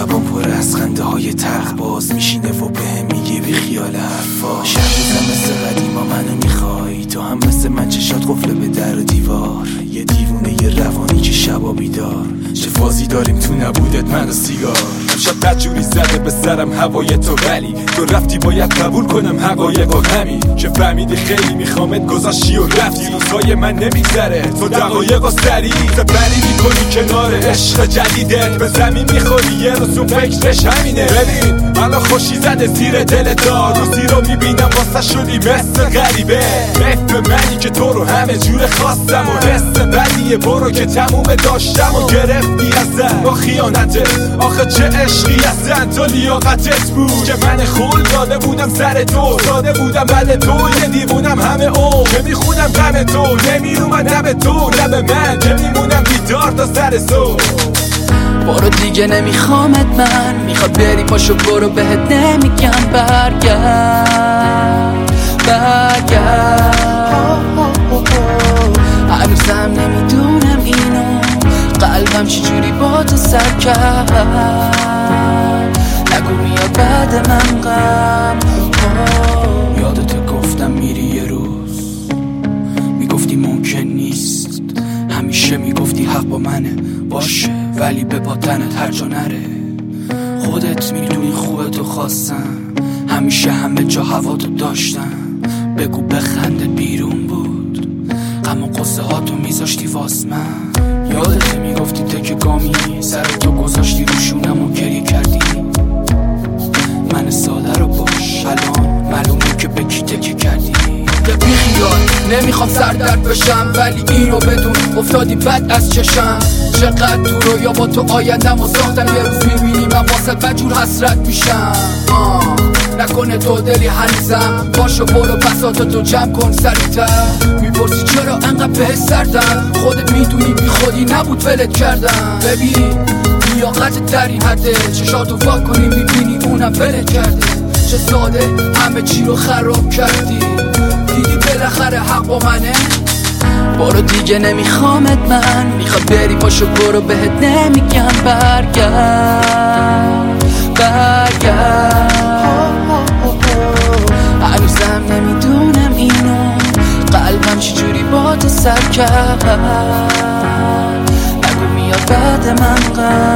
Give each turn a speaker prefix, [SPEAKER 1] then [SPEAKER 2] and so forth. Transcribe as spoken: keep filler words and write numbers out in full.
[SPEAKER 1] لبان پر از خنده های تلخ باز میشینه و بهم میگه بی خیال حرفا. شهرزم مثل قدیما منو میخوای، تو هم مثل من چشات قفله به در و دیوار. یه دیوونه یه روانی که شبا بیدار، چه فازی داریم تو نبودت من و سیگار. امشب بدجوری زده به سرم هوای تو، ولی تو رفتی باید قبول کنم حقایق و همین که فهمیدی خیلی میخوامت گذاشتی و رفتی. روزهای من نمیگذره تو دقایق و سری زبری میکنی کنار عشق جدیدت، به زمین میخوری یه روز اون فکرش همینه. ببین الان خوشی زده زیر دل دار، روزی رو میبینم واسه شدی مثل غریبه. حیف به منی که تو رو همه جور خواستم و حس بدیه برو که تموم داشتم و گرفتی ازن با خیانته. آخه چه عشقی ازن تو لیاقتت بود که من خول داده بودم سر تو، داده بودم بد تو یه دیوونم همه او که میخونم غم تو، نمیومد نه به تو نه به من که میمونم بیدار تا سر صبح.
[SPEAKER 2] برو دیگه نمیخوامت من، میخواد بری پاشو برو بهت نمیگم برگرد برگرد. هنوزم نمیدونم اینو قلبم چجوری با تو سر کرد. نگو میاد بعد من غم. یادت گفتم میری یه روز، میگفتی ممکن نیست، همیشه میگفتی حق با منه باشه ولی به پاتنت هر جا نره. خودت میدونی خوبه تو خواستم، همیشه همه جا هوا تو داشتم. بگو بخنده بیرون بود، غم و قصه ها تو میذاشتی واس من. یادت میگفتی تک گامی سر تو گذاشتی روشونم و گریه کردی. من ساده رو باش الان معلومه که به کی تکیه کردی. یه بیخیال نمیخوام سردرد بشم، ولی اینو بدون افتادی بد از چشم. چقدر تو رو یا با تو آیندم و ساختم، یه روز میبینی من واسه بجور حسرت میشم. آه نکنه تو دلی هنوزم، باشو برو بساطا تو جمع کن سریعتر. میپرسی چرا انقدر به سردم، خودت میدونی بی خودی نبود ولت کردم. ببین لیاقت در این حده، چشاتو وا کنی میبینی اونم ولت کرده. چه ساده همه چی رو خراب کردی، دیدی بالاخره حق با منه. برو دیگه نمیخوامت من، میخواد بری پاشو برو بهت نمیگم برگرد برگرد. هنوزم نمیدونم اینو قلبم چجوری با تو سر کرد. نگو میاد بعد من غم.